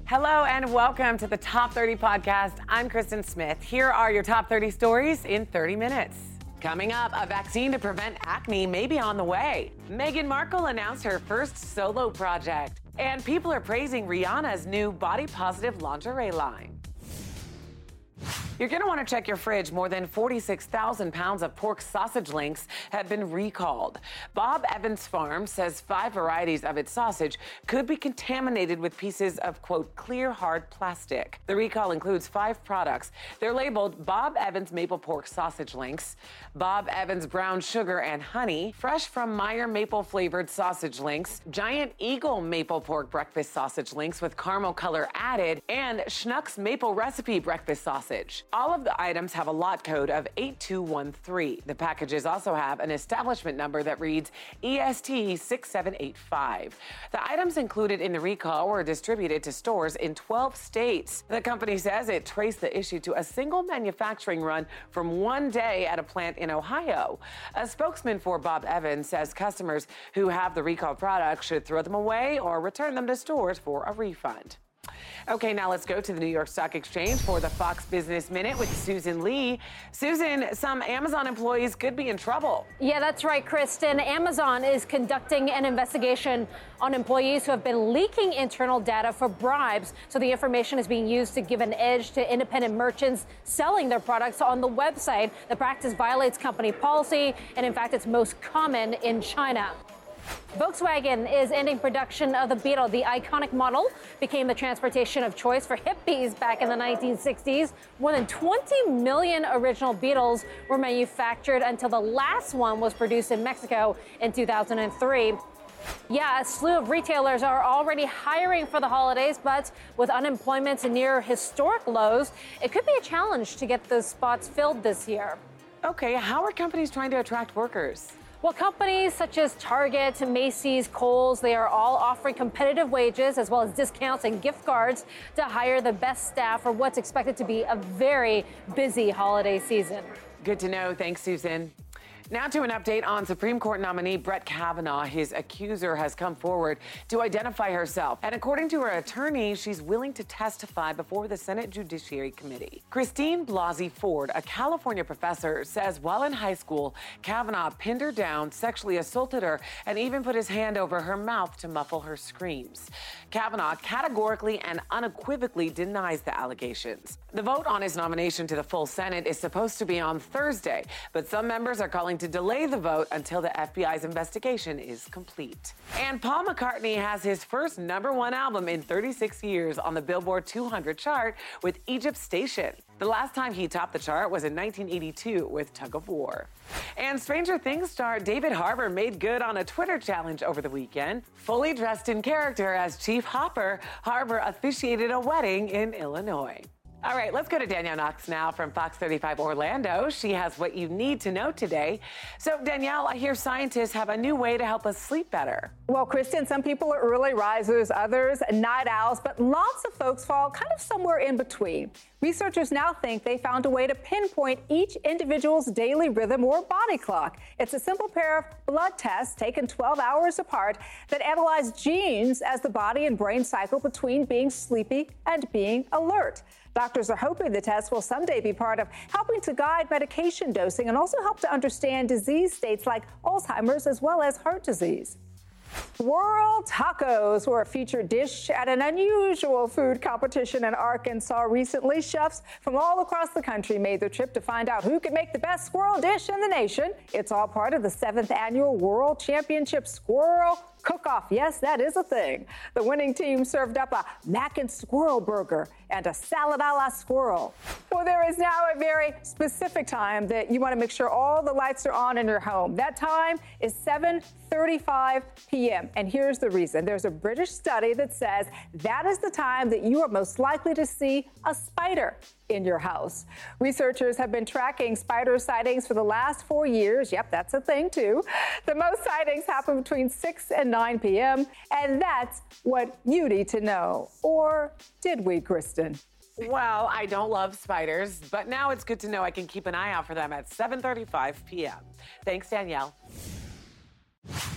Hello and welcome to the Top 30 podcast. I'm Kristen Smith. Here are your top 30 stories in 30 minutes. Coming up, a vaccine to prevent acne may be on the way. Meghan Markle announced her first solo project. And people are praising Rihanna's new body-positive lingerie line. You're going to want to check your fridge. More than 46,000 pounds of pork sausage links have been recalled. Bob Evans Farm says 5 varieties of its sausage could be contaminated with pieces of, quote, clear, hard plastic. The recall includes 5 products. They're labeled Bob Evans Maple Pork Sausage Links, Bob Evans Brown Sugar and Honey, Fresh from Meyer Maple Flavored Sausage Links, Giant Eagle Maple Pork Breakfast Sausage Links with caramel color added, and Schnucks Maple Recipe Breakfast Sausage. All of the items have a lot code of 8213. The packages also have an establishment number that reads EST 6785. The items included in the recall were distributed to stores in 12 states. The company says it traced the issue to a single manufacturing run from one day at a plant in Ohio. A spokesman for Bob Evans says customers who have the recalled products should throw them away or return them to stores for a refund. Okay, now let's go to the New York Stock Exchange for the Fox Business Minute with Susan Lee. Susan, some Amazon employees could be in trouble. Yeah, that's right, Kristen. Amazon is conducting an investigation on employees who have been leaking internal data for bribes. So the information is being used to give an edge to independent merchants selling their products on the website. The practice violates company policy, and in fact, it's most common in China. Volkswagen is ending production of the Beetle. The iconic model became the transportation of choice for hippies back in the 1960s. More than 20 million original Beetles were manufactured until the last one was produced in Mexico in 2003. Yeah, a slew of retailers are already hiring for the holidays, but with unemployment near historic lows, it could be a challenge to get those spots filled this year. Okay, how are companies trying to attract workers? Well, companies such as Target, Macy's, Kohl's, they are all offering competitive wages as well as discounts and gift cards to hire the best staff for what's expected to be a very busy holiday season. Good to know. Thanks, Susan. Now to an update on Supreme Court nominee Brett Kavanaugh. His accuser has come forward to identify herself. And according to her attorney, she's willing to testify before the Senate Judiciary Committee. Christine Blasey Ford, a California professor, says while in high school, Kavanaugh pinned her down, sexually assaulted her, and even put his hand over her mouth to muffle her screams. Kavanaugh categorically and unequivocally denies the allegations. The vote on his nomination to the full Senate is supposed to be on Thursday, but some members are calling to delay the vote until the FBI's investigation is complete. And Paul McCartney has his first #1 album in 36 years on the Billboard 200 chart with Egypt Station. The last time he topped the chart was in 1982 with Tug of War. And Stranger Things star David Harbour made good on a Twitter challenge over the weekend. Fully dressed in character as Chief Hopper, Harbour officiated a wedding in Illinois. All right, let's go to Danielle Knox now from Fox 35 Orlando. She has what you need to know today. So, Danielle, I hear scientists have a new way to help us sleep better. Well, Kristen, some people are early risers, others night owls, but lots of folks fall kind of somewhere in between. Researchers now think they found a way to pinpoint each individual's daily rhythm or body clock. It's a simple pair of blood tests taken 12 hours apart that analyze genes as the body and brain cycle between being sleepy and being alert. Doctors are hoping the test will someday be part of helping to guide medication dosing and also help to understand disease states like Alzheimer's as well as heart disease. World tacos were a featured dish at an unusual food competition in Arkansas recently. Chefs from all across the country made the trip to find out who could make the best squirrel dish in the nation. It's all part of the 7th annual World Championship Squirrel Cook-Off. Yes, that is a thing. The winning team served up a mac and squirrel burger and a salad a la squirrel. Well, there is now a very specific time that you want to make sure all the lights are on in your home. That time is 7:35 p.m. And here's the reason. There's a British study that says that is the time that you are most likely to see a spider in your house. Researchers have been tracking spider sightings for the last 4 years. Yep, that's a thing too. The most sightings happen between 6 and 9 p.m. And that's what you need to know. Or did we, Kristen? Well, I don't love spiders, but now it's good to know I can keep an eye out for them at 7:35 p.m. Thanks, Danielle.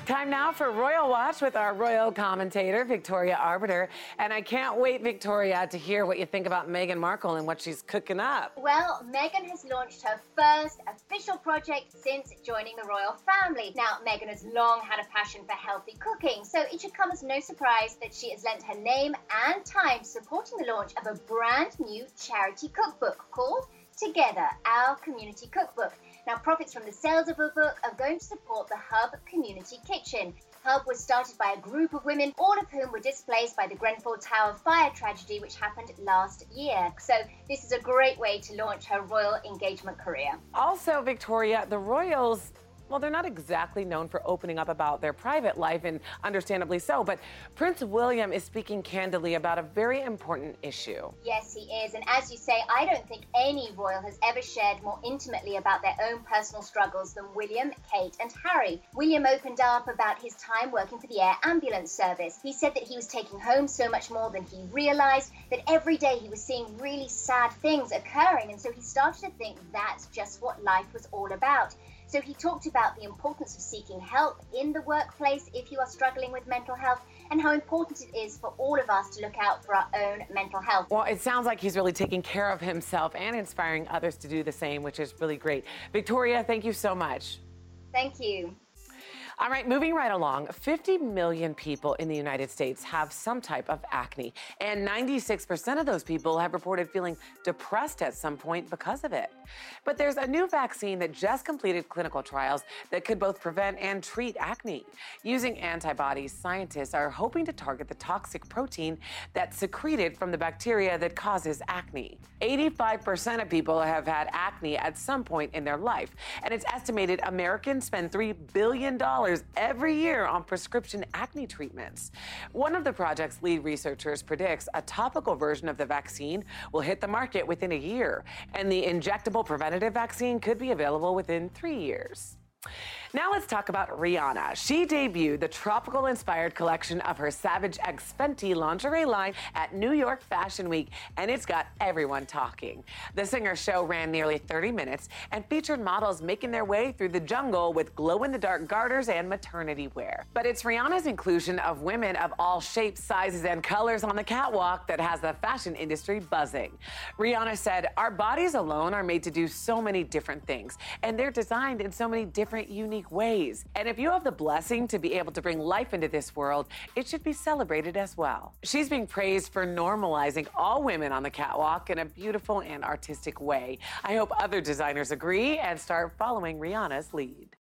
Time now for Royal Watch with our royal commentator, Victoria Arbiter. And I can't wait, Victoria, to hear what you think about Meghan Markle and what she's cooking up. Well, Meghan has launched her first official project since joining the royal family. Now, Meghan has long had a passion for healthy cooking, so it should come as no surprise that she has lent her name and time supporting the launch of a brand new charity cookbook called Together, Our Community Cookbook. Now, profits from the sales of the book are going to support the Hub Community Kitchen. Hub was started by a group of women, all of whom were displaced by the Grenfell Tower fire tragedy, which happened last year. So this is a great way to launch her royal engagement career. Also, Victoria, the royals, well, they're not exactly known for opening up about their private life, and understandably so, but Prince William is speaking candidly about a very important issue. Yes, he is. And as you say, I don't think any royal has ever shared more intimately about their own personal struggles than William, Kate, and Harry. William opened up about his time working for the air ambulance service. He said that he was taking home so much more than he realized, that every day he was seeing really sad things occurring, and so he started to think that's just what life was all about. So he talked about the importance of seeking help in the workplace if you are struggling with mental health, and how important it is for all of us to look out for our own mental health. Well, it sounds like he's really taking care of himself and inspiring others to do the same, which is really great. Victoria, thank you so much. Thank you. All right, moving right along, 50 million people in the United States have some type of acne, and 96% of those people have reported feeling depressed at some point because of it. But there's a new vaccine that just completed clinical trials that could both prevent and treat acne. Using antibodies, scientists are hoping to target the toxic protein that's secreted from the bacteria that causes acne. 85% of people have had acne at some point in their life, and it's estimated Americans spend $3 billion every year on prescription acne treatments. One of the project's lead researchers predicts a topical version of the vaccine will hit the market within a year, and the injectable preventative vaccine could be available within 3 years. Now let's talk about Rihanna. She debuted the tropical-inspired collection of her Savage X Fenty lingerie line at New York Fashion Week, and it's got everyone talking. The singer's show ran nearly 30 minutes and featured models making their way through the jungle with glow-in-the-dark garters and maternity wear. But it's Rihanna's inclusion of women of all shapes, sizes, and colors on the catwalk that has the fashion industry buzzing. Rihanna said, "Our bodies alone are made to do so many different things, and they're designed in so many different, unique ways. And if you have the blessing to be able to bring life into this world, it should be celebrated as well." She's being praised for normalizing all women on the catwalk in a beautiful and artistic way. I hope other designers agree and start following Rihanna's lead.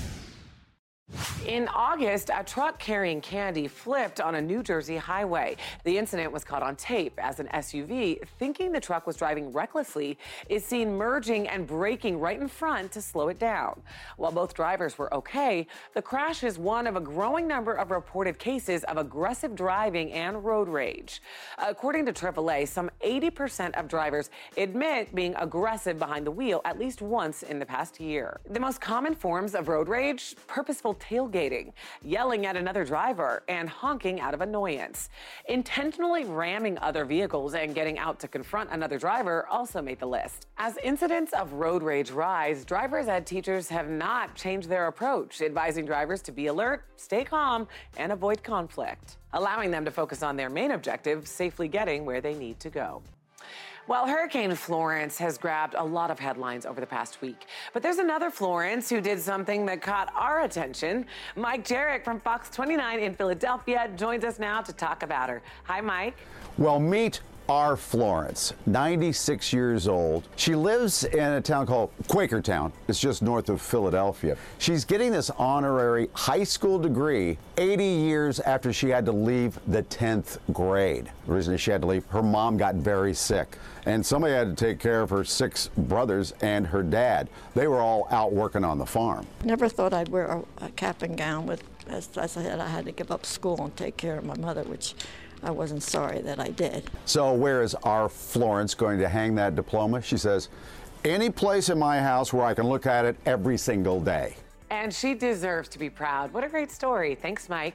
In August, a truck carrying candy flipped on a New Jersey highway. The incident was caught on tape as an SUV, thinking the truck was driving recklessly, is seen merging and braking right in front to slow it down. While both drivers were okay, the crash is one of a growing number of reported cases of aggressive driving and road rage. According to AAA, some 80% of drivers admit being aggressive behind the wheel at least once in the past year. The most common forms of road rage: purposeful tailgating, yelling at another driver, and honking out of annoyance. Intentionally ramming other vehicles and getting out to confront another driver also made the list. As incidents of road rage rise, drivers ed teachers have not changed their approach, advising drivers to be alert, stay calm, and avoid conflict, allowing them to focus on their main objective, safely getting where they need to go. Well, Hurricane Florence has grabbed a lot of headlines over the past week. But there's another Florence who did something that caught our attention. Mike Jerrick from Fox 29 in Philadelphia joins us now to talk about her. Hi, Mike. Well, meet our Florence, 96 years old. She lives in a town called Quakertown. It's just north of Philadelphia. She's getting this honorary high school degree 80 years after she had to leave the 10th grade. The reason she had to leave, her mom got very sick, and somebody had to take care of her 6 brothers and her dad. They were all out working on the farm. Never thought I'd wear a cap and gown with, as I said, I had to give up school and take care of my mother, which I wasn't sorry that I did. So where is our Florence going to hang that diploma? She says, any place in my house where I can look at it every single day. And she deserves to be proud. What a great story. Thanks, Mike.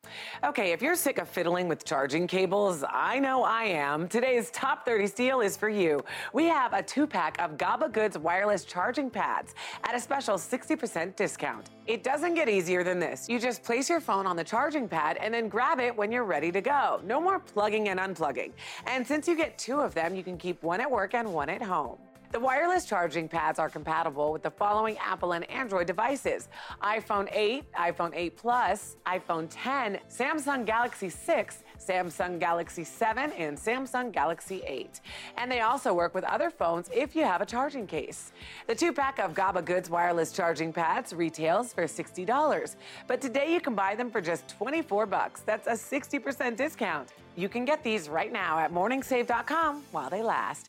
Okay, if you're sick of fiddling with charging cables, I know I am. Today's Top 30 steal is for you. We have a 2-pack of GABA Goods wireless charging pads at a special 60% discount. It doesn't get easier than this. You just place your phone on the charging pad and then grab it when you're ready to go. No more plugging and unplugging. And since you get 2 of them, you can keep one at work and one at home. The wireless charging pads are compatible with the following Apple and Android devices: iPhone 8, iPhone 8 Plus, iPhone 10, Samsung Galaxy 6, Samsung Galaxy 7, and Samsung Galaxy 8. And they also work with other phones if you have a charging case. The 2-pack of GABA Goods wireless charging pads retails for $60. But today you can buy them for just $24. That's a 60% discount. You can get these right now at morningsave.com while they last.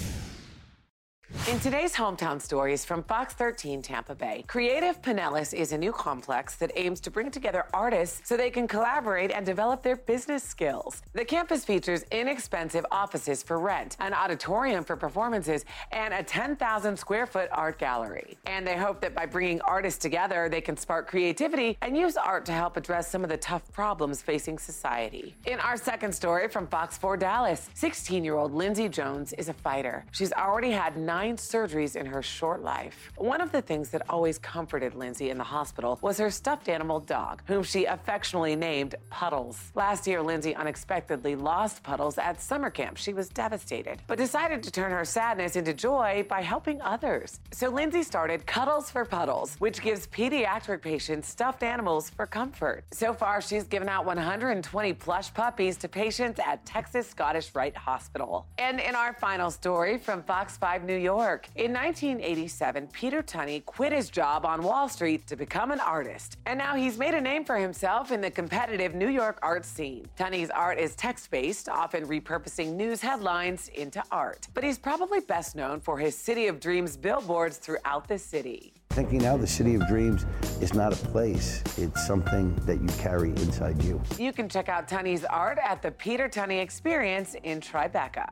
In today's hometown stories from Fox 13 Tampa Bay, Creative Pinellas is a new complex that aims to bring together artists so they can collaborate and develop their business skills. The campus features inexpensive offices for rent, an auditorium for performances, and a 10,000 square foot art gallery. And they hope that by bringing artists together, they can spark creativity and use art to help address some of the tough problems facing society. In our second story from Fox 4 Dallas, 16-year-old Lindsay Jones is a fighter. She's already had 9 surgeries in her short life. One of the things that always comforted Lindsay in the hospital was her stuffed animal dog, whom she affectionately named Puddles. Last year, Lindsay unexpectedly lost Puddles at summer camp. She was devastated, but decided to turn her sadness into joy by helping others. So Lindsay started Cuddles for Puddles, which gives pediatric patients stuffed animals for comfort. So far, she's given out 120 plush puppies to patients at Texas Scottish Rite Hospital. And in our final story from Fox 5 New York, in 1987, Peter Tunney quit his job on Wall Street to become an artist. And now he's made a name for himself in the competitive New York art scene. Tunney's art is text-based, often repurposing news headlines into art. But he's probably best known for his City of Dreams billboards throughout the city. Thinking now the City of Dreams is not a place, it's something that you carry inside you. You can check out Tunney's art at the Peter Tunney Experience in Tribeca.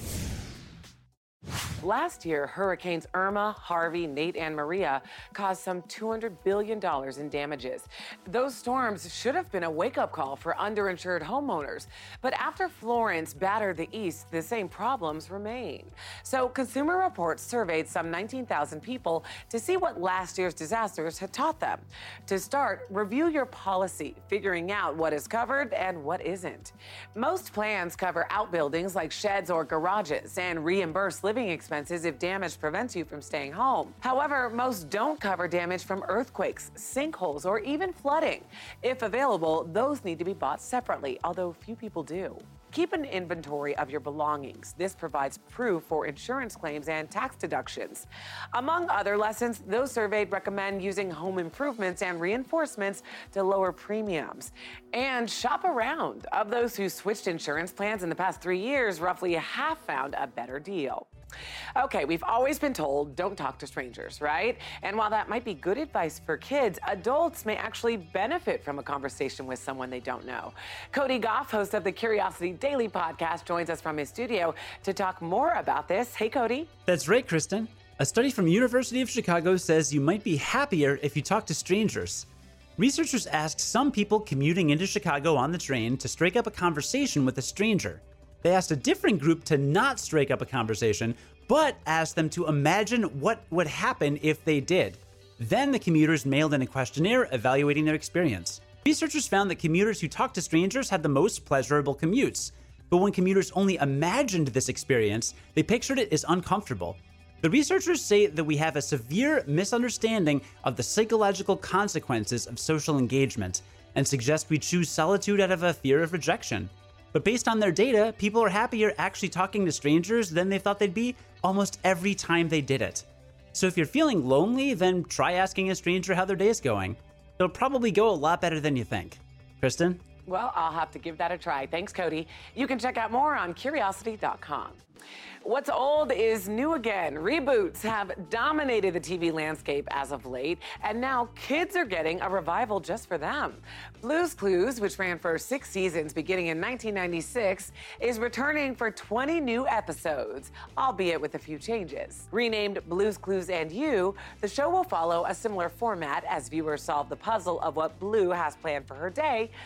Last year, Hurricanes Irma, Harvey, Nate, and Maria caused some $200 billion in damages. Those storms should have been a wake-up call for underinsured homeowners. But after Florence battered the East, the same problems remain. So Consumer Reports surveyed some 19,000 people to see what last year's disasters had taught them. To start, review your policy, figuring out what is covered and what isn't. Most plans cover outbuildings like sheds or garages and reimburse living expenses if damage prevents you from staying home. However, most don't cover damage from earthquakes, sinkholes, or even flooding. If available, those need to be bought separately, although few people do. Keep an inventory of your belongings. This provides proof for insurance claims and tax deductions. Among other lessons, those surveyed recommend using home improvements and reinforcements to lower premiums. And shop around. Of those who switched insurance plans in the past 3 years, roughly half found a better deal. Okay, we've always been told don't talk to strangers, right? And while that might be good advice for kids, adults may actually benefit from a conversation with someone they don't know. Cody Goff, host of the Curiosity Daily podcast, joins us from his studio to talk more about this. Hey, Cody. That's right, Kristen. A study from University of Chicago says you might be happier if you talk to strangers. Researchers asked some people commuting into Chicago on the train to strike up a conversation with a stranger. They asked a different group to not strike up a conversation, but asked them to imagine what would happen if they did. Then the commuters mailed in a questionnaire evaluating their experience. Researchers found that commuters who talked to strangers had the most pleasurable commutes. But when commuters only imagined this experience, they pictured it as uncomfortable. The researchers say that we have a severe misunderstanding of the psychological consequences of social engagement and suggest we choose solitude out of a fear of rejection. But based on their data, people are happier actually talking to strangers than they thought they'd be almost every time they did it. So if you're feeling lonely, then try asking a stranger how their day is going. It'll probably go a lot better than you think. Kristen? Well, I'll have to give that a try. Thanks, Cody. You can check out more on curiosity.com. What's old is new again. Reboots have dominated the TV landscape as of late, and now kids are getting a revival just for them. Blue's Clues, which ran for 6 seasons beginning in 1996, is returning for 20 new episodes, albeit with a few changes. Renamed Blue's Clues and You, the show will follow a similar format as viewers solve the puzzle of what Blue has planned for her day by searching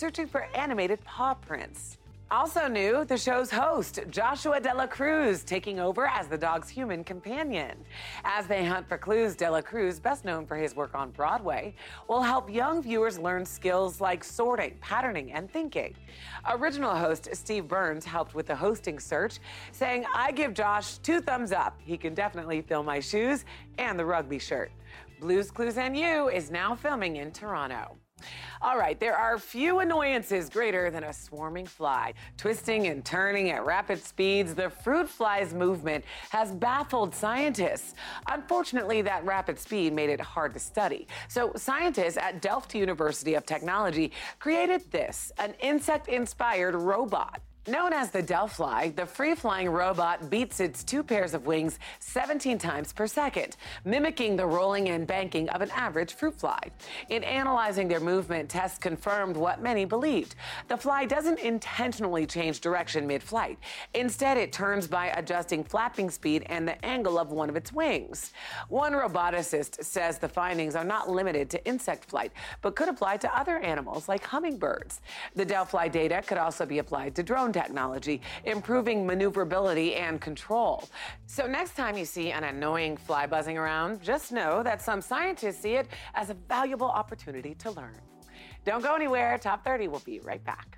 searching for animated paw prints. Also new, the show's host, Joshua De La Cruz, taking over as the dog's human companion. As they hunt for clues, De La Cruz, best known for his work on Broadway, will help young viewers learn skills like sorting, patterning, and thinking. Original host Steve Burns helped with the hosting search, saying, "I give Josh 2 thumbs up. He can definitely fill my shoes and the rugby shirt." Blue's Clues and You is now filming in Toronto. All right, there are few annoyances greater than a swarming fly. Twisting and turning at rapid speeds, the fruit fly's movement has baffled scientists. Unfortunately, that rapid speed made it hard to study. So scientists at Delft University of Technology created this, an insect-inspired robot. Known as the Delphi, the free-flying robot beats its 2 pairs of wings 17 times per second, mimicking the rolling and banking of an average fruit fly. In analyzing their movement, tests confirmed what many believed. The fly doesn't intentionally change direction mid-flight. Instead, it turns by adjusting flapping speed and the angle of one of its wings. One roboticist says the findings are not limited to insect flight, but could apply to other animals like hummingbirds. The Delphi data could also be applied to drone technology, improving maneuverability and control. So next time you see an annoying fly buzzing around, just know that some scientists see it as a valuable opportunity to learn. Don't go anywhere. Top 30 will be right back.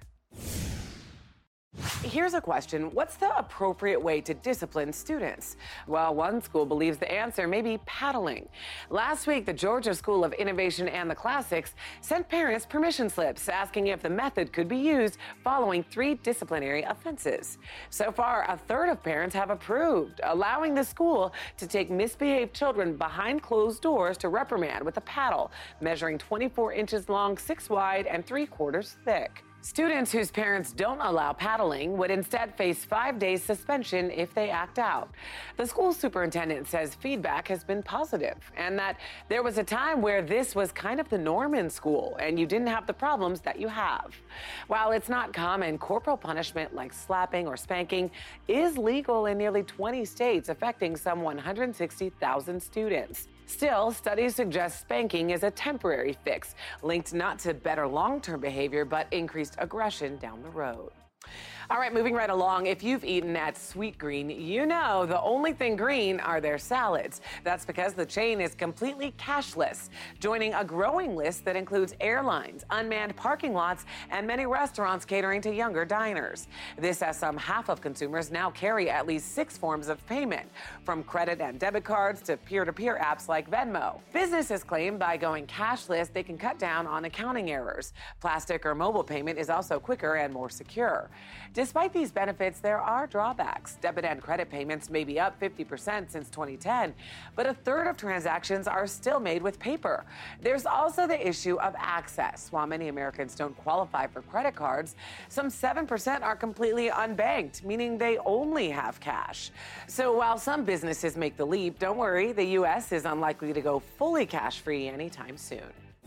Here's a question. What's the appropriate way to discipline students? Well, one school believes the answer may be paddling. Last week, the Georgia School of Innovation and the Classics sent parents permission slips asking if the method could be used following 3 disciplinary offenses. So far, a third of parents have approved, allowing the school to take misbehaved children behind closed doors to reprimand with a paddle, measuring 24 inches long, 6 wide, and 3/4 thick. Students whose parents don't allow paddling would instead face 5 days suspension if they act out. The school superintendent says feedback has been positive and that there was a time where this was kind of the norm in school and you didn't have the problems that you have. While it's not common, corporal punishment like slapping or spanking is legal in nearly 20 states, affecting some 160,000 students. Still, studies suggest spanking is a temporary fix, linked not to better long-term behavior, but increased aggression down the road. All right, moving right along. If you've eaten at Sweetgreen, you know the only thing green are their salads. That's because the chain is completely cashless, joining a growing list that includes airlines, unmanned parking lots, and many restaurants catering to younger diners. This as some half of consumers now carry at least 6 forms of payment, from credit and debit cards to peer-to-peer apps like Venmo. Businesses claim by going cashless, they can cut down on accounting errors. Plastic or mobile payment is also quicker and more secure. Despite these benefits, there are drawbacks. Debit and credit payments may be up 50% since 2010, but a third of transactions are still made with paper. There's also the issue of access. While many Americans don't qualify for credit cards, some 7% are completely unbanked, meaning they only have cash. So while some businesses make the leap, don't worry, the U.S. is unlikely to go fully cash-free anytime soon.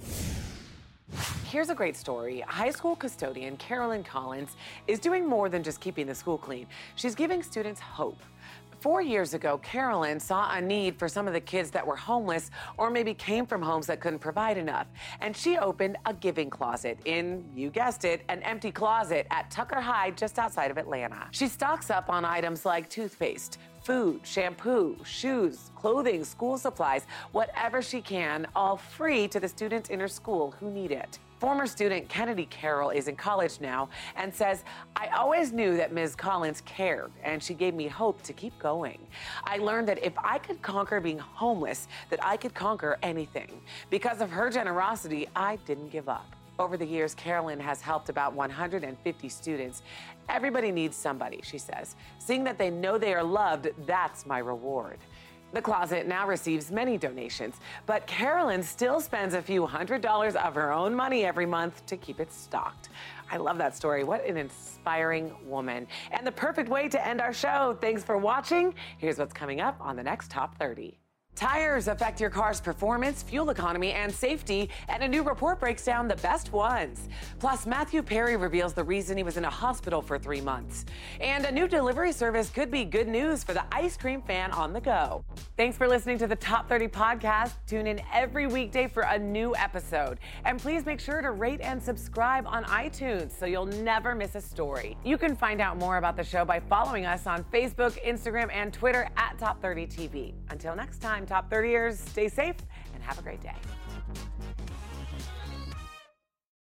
Here's a great story. High school custodian Carolyn Collins is doing more than just keeping the school clean. She's giving students hope. 4 years ago, Carolyn saw a need for some of the kids that were homeless or maybe came from homes that couldn't provide enough. And she opened a giving closet in, you guessed it, an empty closet at Tucker High just outside of Atlanta. She stocks up on items like toothpaste, food, shampoo, shoes, clothing, school supplies, whatever she can, all free to the students in her school who need it. Former student Kennedy Carroll is in college now and says, "I always knew that Ms. Collins cared, and she gave me hope to keep going. I learned that if I could conquer being homeless, that I could conquer anything. Because of her generosity, I didn't give up." Over the years, Carolyn has helped about 150 students. Everybody needs somebody, she says. Seeing that they know they are loved, that's my reward. The closet now receives many donations, but Carolyn still spends a few $100s of her own money every month to keep it stocked. I love that story. What an inspiring woman. And the perfect way to end our show. Thanks for watching. Here's what's coming up on the next Top 30. Tires affect your car's performance, fuel economy, and safety, and a new report breaks down the best ones. Plus, Matthew Perry reveals the reason he was in a hospital for 3 months. And a new delivery service could be good news for the ice cream fan on the go. Thanks for listening to the Top 30 podcast. Tune in every weekday for a new episode. And please make sure to rate and subscribe on iTunes so you'll never miss a story. You can find out more about the show by following us on Facebook, Instagram, and Twitter at Top 30 TV. Until next time, Top 30ers, stay safe and have a great day.